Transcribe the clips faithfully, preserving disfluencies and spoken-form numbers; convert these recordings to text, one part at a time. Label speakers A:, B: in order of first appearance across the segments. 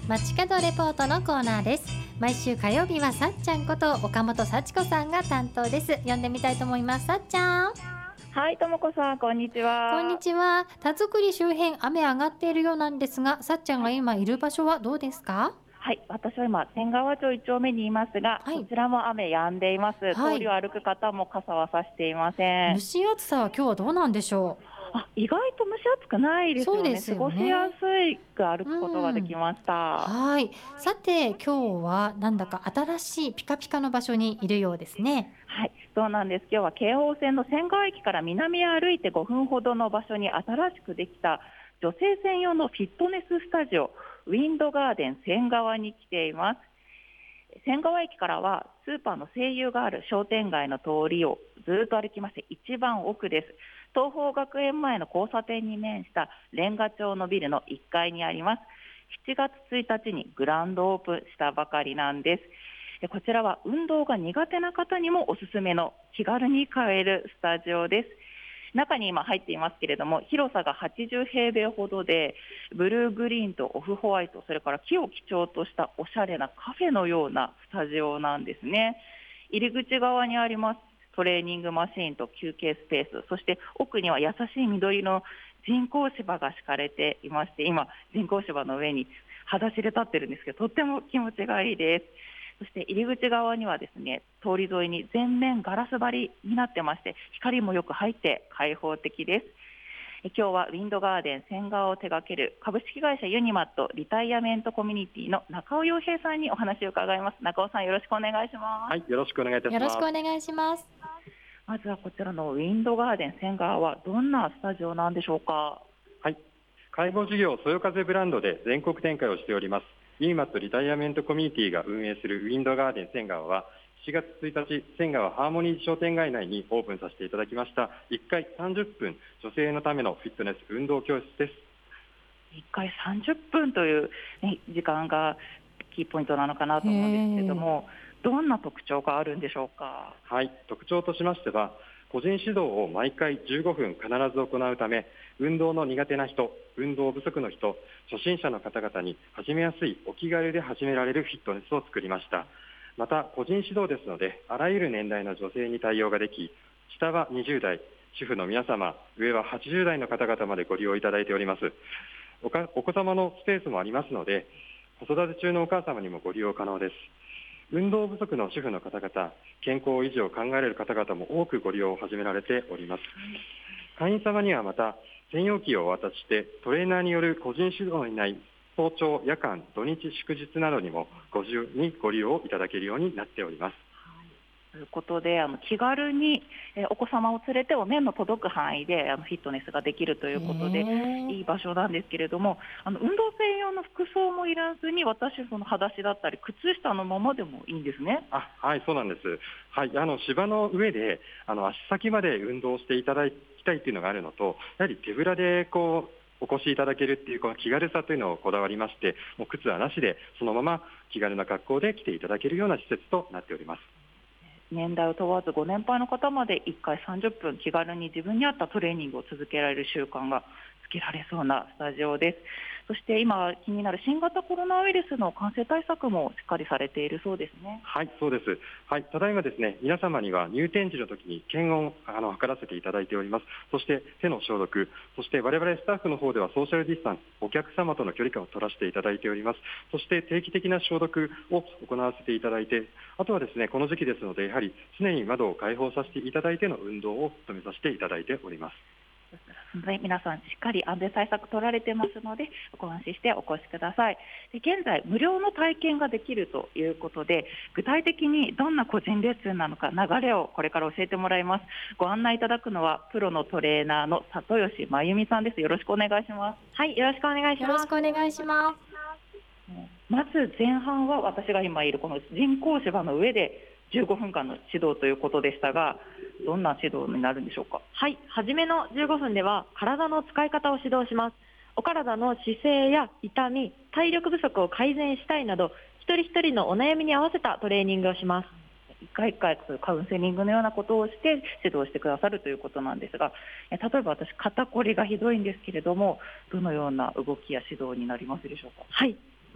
A: 街角レポートのコーナーです。毎週火曜日はさっちゃんこと岡本幸子さんが担当です。呼んでみたいと思います。さっちゃん。
B: はい、ともこさん、こんにちは。
A: こんにちは。田作り周辺雨上がっているようなんですが、さっちゃんが今いる場所はどうですか？
B: はい、私は今千川町いち丁目にいますが、
A: はい
B: こちらも雨止んでいます。
A: はい
B: 通りを歩く方も傘はさしていません。
A: 蒸し暑さは今日はどうなんでしょ
B: あ、意外と蒸し暑くないですよね。
A: そうですよね
B: 過ごしやすいく歩くことができまし
A: う？
B: た。
A: はい。さて今日はなんだか新しいピカピカの場所にいるようですね。
B: はい、そうなんです。今日は京王線の千川駅から南へ歩いてごふんほどの場所に新しくできた女性専用のフィットネススタジオウィンドガーデン千川に来ています。千川駅からはスーパーの西友がある商店街の通りをずっと歩きまして一番奥です。東邦学園前の交差点に面したレンガ調のビルのいっかいにあります。しちがつついたちにグランドオープンしたばかりなんです。こちらは運動が苦手な方にもおすすめの気軽に通えるスタジオです。中に今入っていますけれども、広さがはちじゅうへいべいほどで、ブルーグリーンとオフホワイト、それから木を基調としたおしゃれなカフェのようなスタジオなんですね。入り口側にありますトレーニングマシーンと休憩スペース、そして奥には優しい緑の人工芝が敷かれていまして、今人工芝の上に裸足で立ってるんですけど、とっても気持ちがいいです。そして入り口側にはですね、通り沿いに全面ガラス張りになってまして、光もよく入って開放的です。え今日はウィンドガーデン千川を手掛ける株式会社ユニマットリタイアメントコミュニティの中尾洋平さんにお話を伺います。中尾さん、よろしくお願いします。
C: はい、よろしくお願いいたし
A: よろ
C: ます。
A: しくお願いします。
B: まずはこちらのウィンドガーデン千川はどんなスタジオなんでしょうか？
C: はい、介護事業そよ風ブランドで全国展開をしておりますユニマットリタイアメントコミュニティが運営するウィンドガーデン千川はしちがつついたち、千川ハーモニー商店街内にオープンさせていただきましたいっかいさんじゅっぷん女性のためのフィットネス運動教室です。
B: いっかいさんじゅっぷんという、ね、時間がキーポイントなのかなと思うんですけれども、どんな特徴があるんでしょうか？
C: はい、特徴としましては個人指導を毎回じゅうごふん必ず行うため、運動の苦手な人、運動不足の人、初心者の方々に始めやすいお気軽で始められるフィットネスを作りました。また個人指導ですのであらゆる年代の女性に対応ができ、下はにじゅうだい、主婦の皆様、上ははちじゅうだいの方々までご利用いただいております。おかお子様のスペースもありますので、子育て中のお母様にもご利用可能です。運動不足の主婦の方々、健康維持を考えられる方々も多くご利用を始められております。会員様にはまた専用機をお渡ししてトレーナーによる個人指導のいない早朝、夜間、土日、祝日などにもご自由にご利用いただけるようになっております。
B: ということで、あの気軽に、えー、お子様を連れても目の届く範囲であのフィットネスができるということでいい場所なんですけれども、あの運動専用の服装もいらずに、私その裸足だったり靴下のままでもいいんですね。
C: あ、はい、そうなんです。はい、あの芝の上であの足先まで運動していただきたいというのがあるのと、やはり手ぶらでこうお越しいただけるっていうこの気軽さというのをこだわりまして、もう靴はなしでそのまま気軽な格好で来ていただけるような施設となっております。
B: 年代を問わずご年配の方までいっかいさんじゅっぷん気軽に自分に合ったトレーニングを続けられる習慣がつけられそうなスタジオです。そして今気になる新型コロナウイルスの感染対策もしっかりされているそうですね。
C: はい、そうです。はい、ただいまですね、皆様には入店時の時に検温をあの測らせていただいております。そして手の消毒、そして我々スタッフの方ではソーシャルディスタンス、お客様との距離感を取らせていただいております。そして定期的な消毒を行わせていただいて、あとはですね、この時期ですのでやはり常に窓を開放させていただいての運動を努めさせていただいております。
B: 皆さんしっかり安全対策取られてますのでご安心してお越しください。で現在無料の体験ができるということで、具体的にどんな個人レッスンなのか流れをこれから教えてもらいます。ご案内いただくのはプロのトレーナーの里吉真由美さんです。よろしくお願いします。
D: はい、よろしくお願いします。
A: よろしくお願いします。
B: まず前半は私が今いるこの人工芝の上でじゅうごふんかんの指導ということでしたが、どんな指導になるんでしょうか？
D: はい、初めのじゅうごふんでは体の使い方を指導します。お体の姿勢や痛み、体力不足を改善したいなど、一人一人のお悩みに合わせたトレーニングをします。
B: 一回一回カウンセリングのようなことをして指導してくださるということなんですが、例えば私肩こりがひどいんですけれども、どのような動きや指導になりますでしょうか？
D: はい、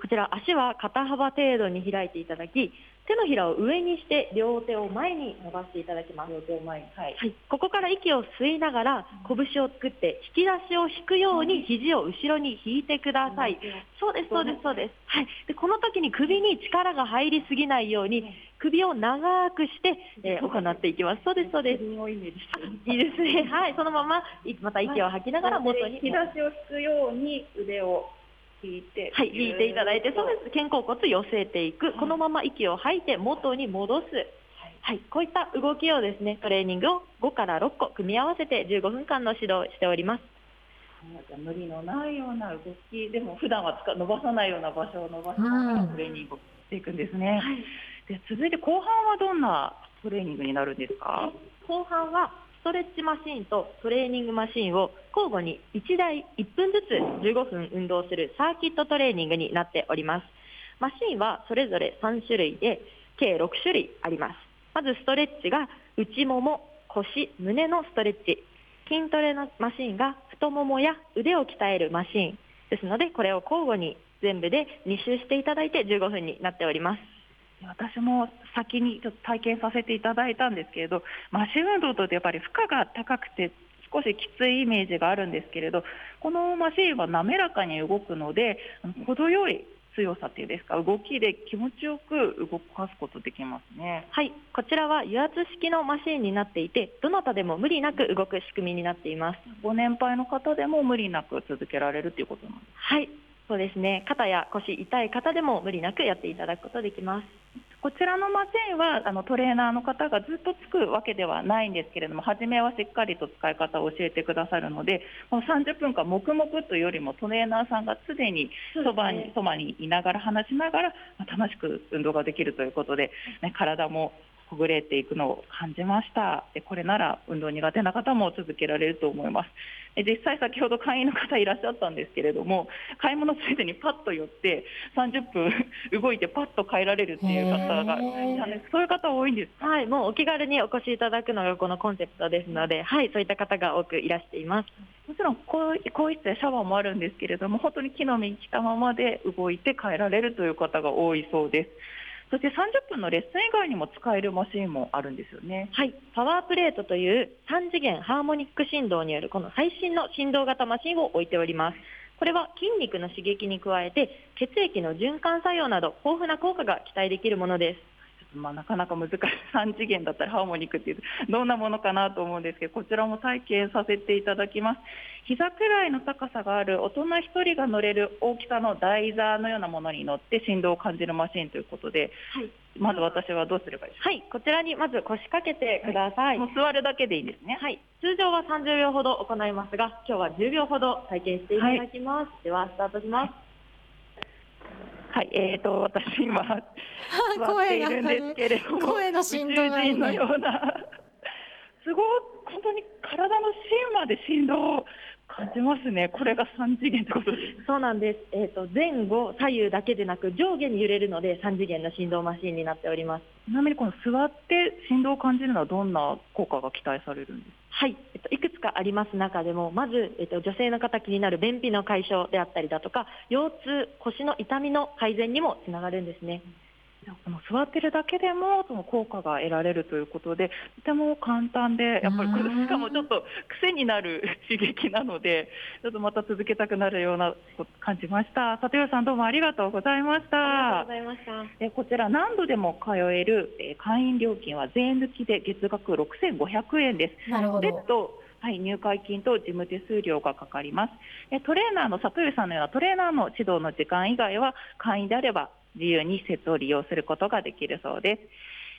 D: こちら足は肩幅程度に開いていただき、手のひらを上にして両手を前に伸ばしていただきます。
B: 両手を前に、はい
D: はい、ここから息を吸いながら拳を作って引き出しを引くように肘を後ろに引いてください。そうですそうですそうです、はい、でこの時に首に力が入りすぎないように首を長くして、えー、行っていきます。そうですそうです。いいですね。はい、そのまままた息を吐きながら元に
B: 引き出しを引くように腕を引いて、
D: はい、引いていただいて、そうです。肩甲骨寄せていく、このまま息を吐いて元に戻す、はい、こういった動きをですね、トレーニングをごからろっこ組み合わせてじゅうごふんかんの指導をしております。
B: 無理のないような動きでも普段は伸ばさないような場所を伸ばしながらトレーニングをしていくんですね、はい、で続いて後半はどんなトレーニングになるんですか？
D: 後半はストレッチマシーンとトレーニングマシーンを交互にいちだいいっぷんずつじゅうごふん運動するサーキットトレーニングになっております。マシーンはそれぞれさんしゅるいで計ろくしゅるいあります。まずストレッチが内もも、腰、胸のストレッチ、筋トレのマシーンが太ももや腕を鍛えるマシーンですので、これを交互に全部でにしゅうしていただいてじゅうごふんになっております。
B: 私も先にちょっと体験させていただいたんですけれど、マシン運動とやっぱり負荷が高くて少しきついイメージがあるんですけれど、このマシンは滑らかに動くので程よい強さっていうんですか、動きで気持ちよく動かすことできますね。
D: はい、こちらは油圧式のマシンになっていて、どなたでも無理なく動く仕組みになっています。
B: ご年配の方でも無理なく続けられるということなんですか？
D: はい、そうですね。肩や腰痛い方でも無理なくやっていただくことできます。
B: こちらのマシンはあのトレーナーの方がずっとつくわけではないんですけれども、初めはしっかりと使い方を教えてくださるので、このさんじゅっぷんかん黙々というよりもトレーナーさんが常にそばに、そばにいながら話しながら楽しく運動ができるということで、ね、体もほぐれていくのを感じました。でこれなら運動苦手な方も続けられると思います。で実際先ほど会員の方いらっしゃったんですけれども、買い物ついでにパッと寄ってさんじゅっぷん動いてパッと帰られるっていう方が、そういう方多いんですか？
D: はい、もうお気軽にお越しいただくのがこのコンセプトですので、はい、そういった方が多くいらしています。
B: もちろん更衣室やシャワーもあるんですけれども、本当に木の実に来たままで動いて帰られるという方が多いそうです。そしてさんじゅっぷんのレッスン以外にも使えるマシンもあるんですよね。
D: はい、パワープレートというさん次元ハーモニック振動によるこの最新の振動型マシンを置いております。これは筋肉の刺激に加えて血液の循環作用など豊富な効果が期待できるものです。
B: まあ、なかなか難しいさん次元だったりハーモニックっていうどんなものかなと思うんですけど、こちらも体験させていただきます。膝くらいの高さがある大人ひとりが乗れる大きさの台座のようなものに乗って振動を感じるマシンということで、はい、まず私はどうすればいいですか？
D: はい、こちらにまず腰掛けてください。
B: はい、もう座るだけでいいんですね。
D: はい、通常はさんじゅうびょうほど行いますが、今日はじゅうびょうほど体験していただきます。はい、ではスタートします。
B: はい、えーと私今座っているんですけれども、
A: 声の振動がいいね。
B: 宇宙人のようなすごい本当に体の芯まで振動を感じますね。これがさん次元ってことです。
D: そうなんです。えーと前後左右だけでなく上下に揺れるのでさん次元の振動マシンになっております。
B: ちなみにこの座って振動を感じるのはどんな効果が期待されるんですか？
D: はい、えっと、いくつかあります中でも、まず、えっと、女性の方気になる便秘の解消であったりだとか、腰痛、腰の痛みの改善にもつながるんですね。
B: この座ってるだけでもその効果が得られるということで、とても簡単で、やっぱりこれしかもちょっと癖になる刺激なので、ちょっとまた続けたくなるような感じました。里代さん、どうもありがとうございました。
D: ありがとうございました。
B: えこちら何度でも通える、え会員料金は税抜きで月額ろくせんごひゃくえんです。
A: なるほど。
B: 別途はい、入会金と事務手数料がかかります。えトレーナーの里代さんのようなトレーナーの指導の時間以外は会員であれば自由に施設を利用することができるそうです。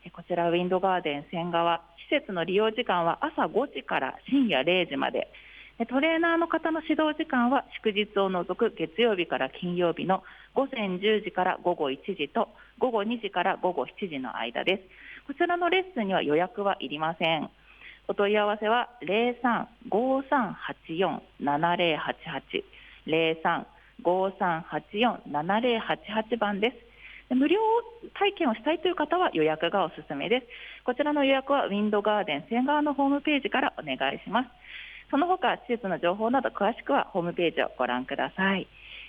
B: こちらウィンドガーデン仙川、施設の利用時間は朝ごじから深夜れいじまで、トレーナーの方の指導時間は祝日を除く月曜日から金曜日のごぜんじゅうじからごごいちじとごごにじからごごしちじの間です。こちらのレッスンには予約はいりません。お問い合わせは ゼロさん ごさんはちよん ななゼロはちはち ゼロさん ごさんはちよん ななゼロはちはち番です。無料体験をしたいという方は予約がおすすめです。こちらの予約はウィンドガーデン仙川のホームページからお願いします。その他施設の情報など詳しくはホームページをご覧ください。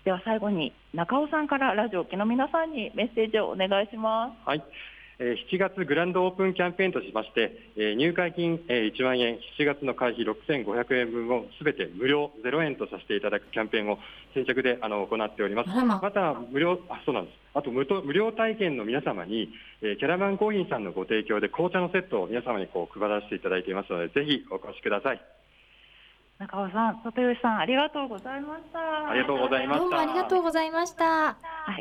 B: では最後に中尾さんからラジオを聴きの皆さんにメッセージをお願いします。
C: はい、えー、しちがつグランドオープンキャンペーンとしまして、えー、入会金、えー、いちまんえん、しちがつの会費ろくせんごひゃくえんぶんをすべて無料ゼロえんとさせていただくキャンペーンを先着であの行っております。また無料あそうなんですあと 無, 無料体験の皆様に、えー、キャラバンコーヒーさんのご提供で紅茶のセットを皆様にこう配らせていただいていますので、ぜひお越しください。
B: 中尾さん、里吉さん、ありがとうございました。
C: ありがとうございました。
A: どうもありがとうございました。
B: はい、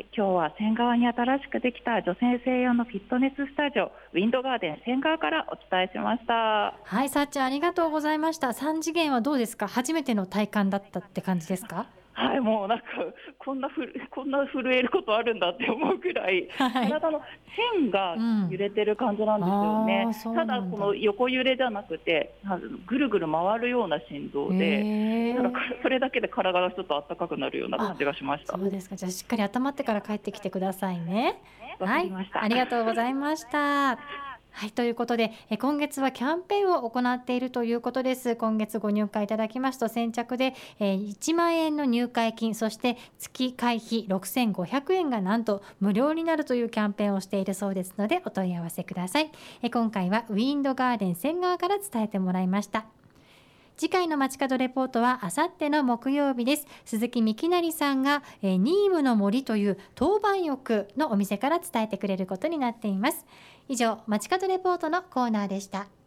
B: 今日は仙川に新しくできた女性専用のフィットネススタジオウィンドガーデン仙川からお伝えしました。
A: はい、さっちゃんありがとうございました。さん次元はどうですか？初めての体感だったって感じですか？
B: はい、もうなんかこんなふこんな震えることあるんだって思うくらい、はい、体の線が揺れてる感じなんですよね、うん、ただこの横揺れじゃなくてぐるぐる回るような振動で、なんかそれだけで体がちょっと暖かくなるような感じがしました。
A: そうですか。じゃあしっかり温まってから帰ってきてくださいね。
B: わかりました。
A: はい、ありがとうございました。はい、ということでえ今月はキャンペーンを行っているということです。今月ご入会いただきますと先着でえいちまんえんの入会金、そして月会費ろくせんごひゃくえんがなんと無料になるというキャンペーンをしているそうですのでお問い合わせください。え今回はウィンドガーデン仙川から伝えてもらいました。次回の街角レポートはあさっての木曜日です。鈴木幹成さんがえニームの森という当番浴のお店から伝えてくれることになっています。以上、街角レポートのコーナーでした。